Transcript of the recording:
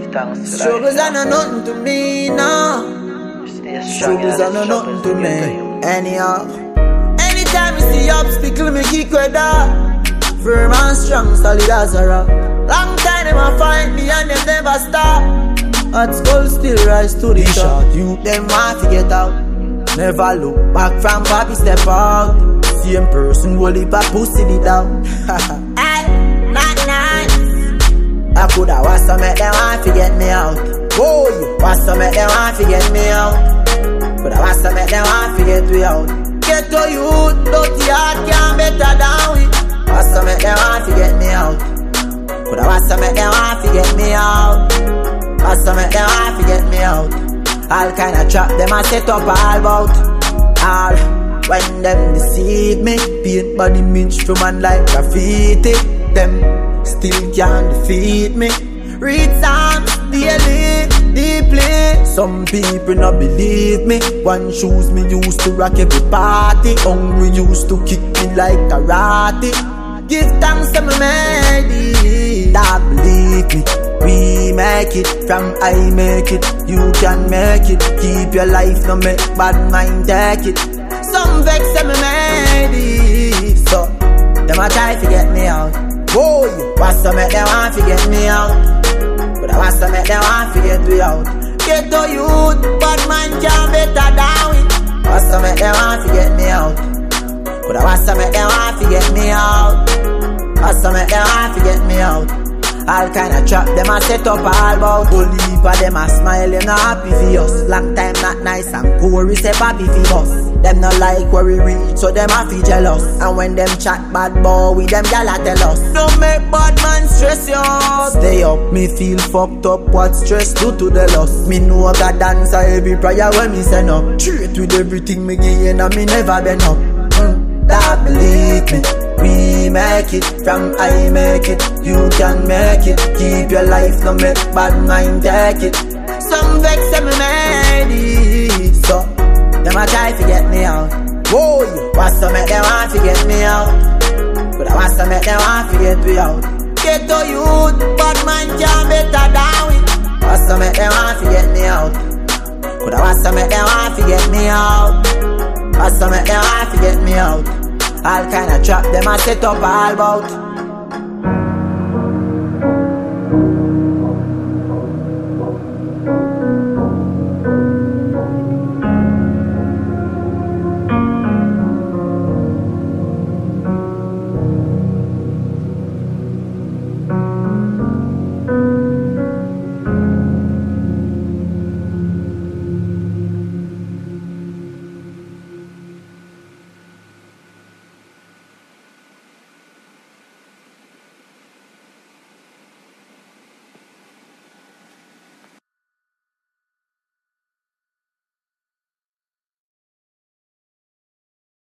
Struggles are no nothing to me now. Struggles are no nothing to me. Anyhow, anytime you see obstacle, me kick with that. Firm and strong, solid as a rock. Long time them a find me and them never stop. At school still rise to the top. You them want to get out. Never look back from papi step out. Same person will leave a pussy it down. Hey, not nice. I coulda was to make them want to get me out. Oh, was to make them want to get me out. Coulda was to make them want to get we out. Get to you, dirty heart can't better than we. Was to make them want to get me out. Coulda was to make them want to get me out. Was to make them want to get me out. All kind of trap them a set up all about. All when them deceive me, paint body minch from man like graffiti. Them still can't defeat me. Read songs daily, deeply. Some people not believe me. One shoes me used to rock every party. Hungry used to kick me like karate. Give thanks to me made it. That believe me. We make it, from I make it. You can make it. Keep your life, no make bad mind take it. Some vex say me made it. So, them a try to get me out. Boy, what's to make them want to get me out? But what's to make them want to get me out? Get to youth, bad man can't better than we. What's to make them want to get me out? But what's to make them want to get me out? What's to make them want to get me out? All kind of trap them a set up all about. Whole heap of them a smile, them not happy for us. Long time not nice and poor, we say happy for us. Them not like where we reach, so them a feel jealous. And when them chat bad boy, with them y'all tell us. Don't make bad man stress you out. Stay up, me feel fucked up, what stress do to the loss. Me know I got dance every prayer when me send up. Treat with everything me gain and me never been up. That believe me. We make it, from I make it. You can make it. Keep your life, no make bad mind take it. Some vex say me made it. So, them a try to get me out. Whoa, what's to make them want to get me out? But what's to make them want to get me out? Get to youth, bad man can't better than we. What's to make them want to get me out? But what's to make them want to get me out? What's to make them want to get me out? All kind of trap them a set up all about.